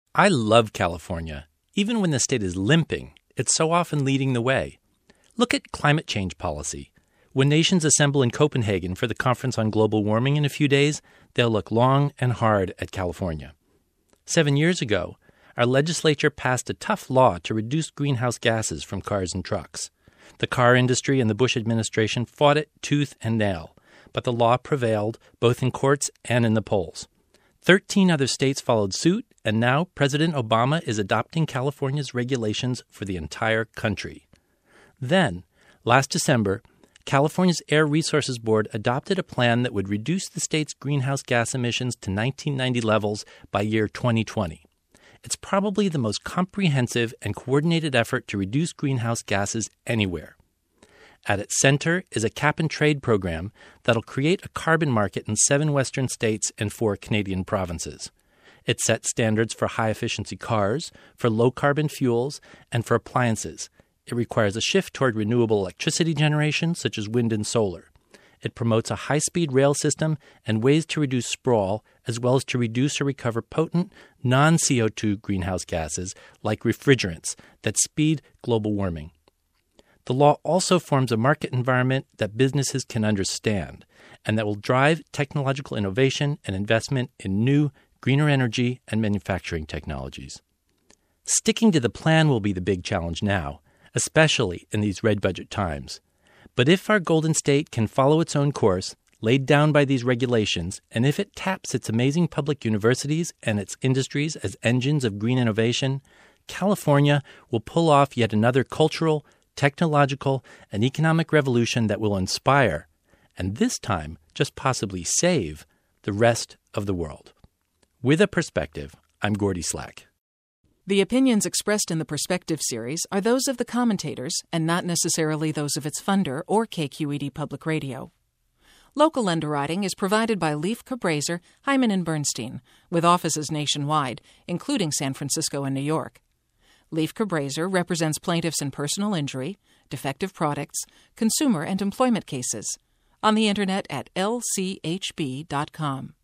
I love California. Even when the state is limping, it's so often leading the way. Look at climate change policy. When nations assemble in Copenhagen for the Conference on Global Warming in a few days, they'll look long and hard at California. 7 years ago, our legislature passed a tough law to reduce greenhouse gases from cars and trucks. The car industry and the Bush administration fought it tooth and nail, but the law prevailed both in courts and in the polls. 13 other states followed suit, and now President Obama is adopting California's regulations for the entire country. Then, last December, California's Air Resources Board adopted a plan that would reduce the state's greenhouse gas emissions to 1990 levels by year 2020. It's probably the most comprehensive and coordinated effort to reduce greenhouse gases anywhere. At its center is a cap-and-trade program that'll create a carbon market in 7 western states and 4 Canadian provinces. It sets standards for high-efficiency cars, for low-carbon fuels, and for appliances. It requires a shift toward renewable electricity generation, such as wind and solar. It promotes a high-speed rail system and ways to reduce sprawl, as well as to reduce or recover potent, non-CO2 greenhouse gases like refrigerants that speed global warming. The law also forms a market environment that businesses can understand and that will drive technological innovation and investment in new, greener energy and manufacturing technologies. Sticking to the plan will be the big challenge now, especially in these red budget times. But if our Golden State can follow its own course, laid down by these regulations, and if it taps its amazing public universities and its industries as engines of green innovation, California will pull off yet another cultural, technological, and economic revolution that will inspire, and this time just possibly save, the rest of the world. With a Perspective, I'm Gordy Slack. The opinions expressed in the Perspective series are those of the commentators and not necessarily those of its funder or KQED Public Radio. Local underwriting is provided by Leif Cabraser, Hyman & Bernstein, with offices nationwide, including San Francisco and New York. Leif Cabraser represents plaintiffs in personal injury, defective products, consumer and employment cases. On the Internet at lchb.com.